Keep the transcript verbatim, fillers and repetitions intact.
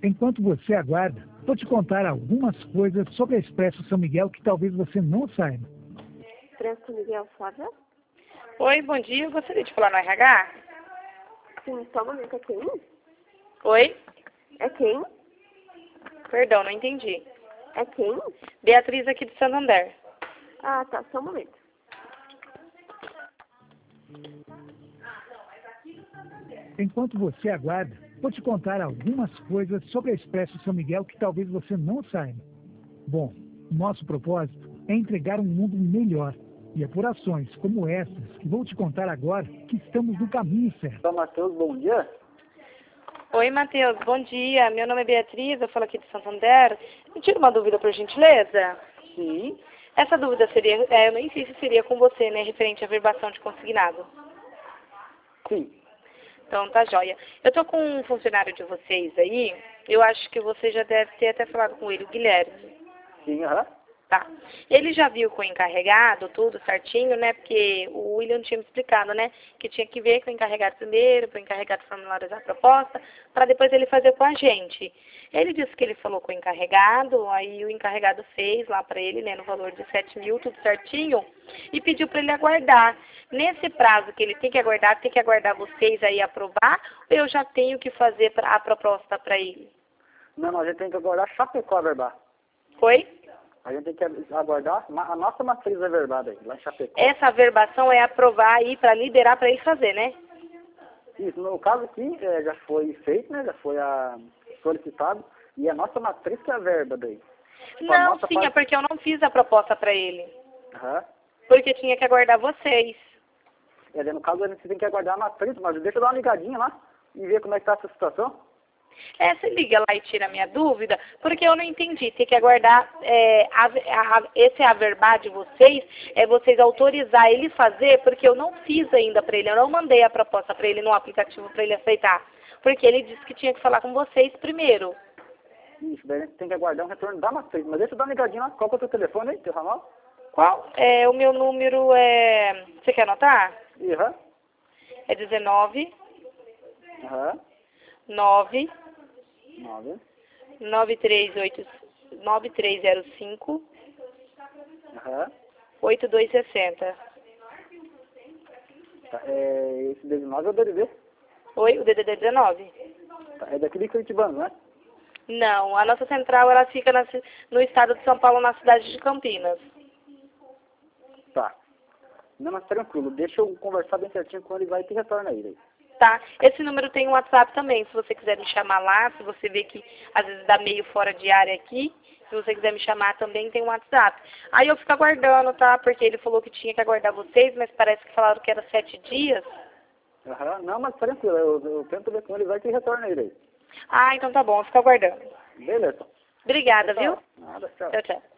Enquanto você aguarda, vou te contar algumas coisas sobre a Expresso São Miguel que talvez você não saiba. Expresso São Miguel, Flávia? Oi, bom dia. Eu gostaria de falar no R H. Sim, só um momento. É quem? Oi? É quem? Perdão, não entendi. É quem? Beatriz aqui de Santander. Ah, tá. Só um momento. Enquanto você aguarda, vou te contar algumas coisas sobre a Expresso São Miguel que talvez você não saiba. Bom, nosso propósito é entregar um mundo melhor. E é por ações como essas que vou te contar agora que estamos no caminho certo. Então, Matheus, bom dia. Oi, Matheus. Bom dia. Meu nome é Beatriz, eu falo aqui de Santander. Me tira uma dúvida, por gentileza? Sim. Essa dúvida seria, é, eu nem sei se seria com você, né, referente à verbação de consignado. Sim. Então, tá joia. Eu tô com um funcionário de vocês aí, eu acho que você já deve ter até falado com ele, o Guilherme. Sim, aham. Tá. Ele já viu com o encarregado, tudo certinho, né? Porque o William tinha me explicado, né? Que tinha que ver com o encarregado primeiro, para o encarregado formularizar a proposta, para depois ele fazer com a gente. Ele disse que ele falou com o encarregado, aí o encarregado fez lá para ele, né? No valor de sete mil, tudo certinho, e pediu para ele aguardar. Nesse prazo que ele tem que aguardar, tem que aguardar vocês aí aprovar, ou eu já tenho que fazer a proposta para ele? Não, não, a gente tem que aguardar Chapecó a verbar. Foi? A gente tem que aguardar a nossa matriz averbada aí, lá em Chapecó. Essa averbação é aprovar aí para liberar para ele fazer, né? Isso, no caso aqui, é, já foi feito, né? Já foi a, solicitado. E a nossa matriz que é a verba daí. Tipo, Não, sim, parte... é porque eu não fiz a proposta para ele. Aham. Porque tinha que aguardar vocês. É, no caso, a gente tem que aguardar a matriz, mas deixa eu dar uma ligadinha lá e ver como é que tá essa situação. É, você liga lá e tira a minha dúvida, porque eu não entendi. Tem que aguardar, é, a, a, esse averbar de vocês, é vocês autorizar ele fazer, porque eu não fiz ainda para ele, eu não mandei a proposta para ele no aplicativo para ele aceitar. Porque ele disse que tinha que falar com vocês primeiro. Isso, daí a gente tem que aguardar um retorno da matriz. Mas deixa eu dar uma ligadinha lá. Qual que é o teu telefone aí, teu ramal? Qual? É, o meu número é... Você quer anotar? Aham. É dezenove, Aham. nove, Nove. nove três oito, nove três zero cinco, Aham. oito dois seis zero. Tá, é, esse dezenove é o D D D. Oi, o D D D dezenove. Tá, é daqui de Curitibano, né? Não, a nossa central ela fica na, no estado de São Paulo, na cidade de Campinas. Tá. Não, mas tranquilo. Deixa eu conversar bem certinho com ele e vai ter retorno aí. Daí. Tá, esse número tem um WhatsApp também, se você quiser me chamar lá, se você vê que às vezes dá meio fora de área aqui, se você quiser me chamar também tem um WhatsApp. Aí eu fico aguardando, tá, porque ele falou que tinha que aguardar vocês, mas parece que falaram que era sete dias. Aham. Não, mas tranquilo. Eu, eu tento ver com ele e vai ter retorno aí. Daí. Ah, então tá bom, eu fico aguardando. Beleza. Obrigada, viu? Nada, tchau. Tchau, tchau.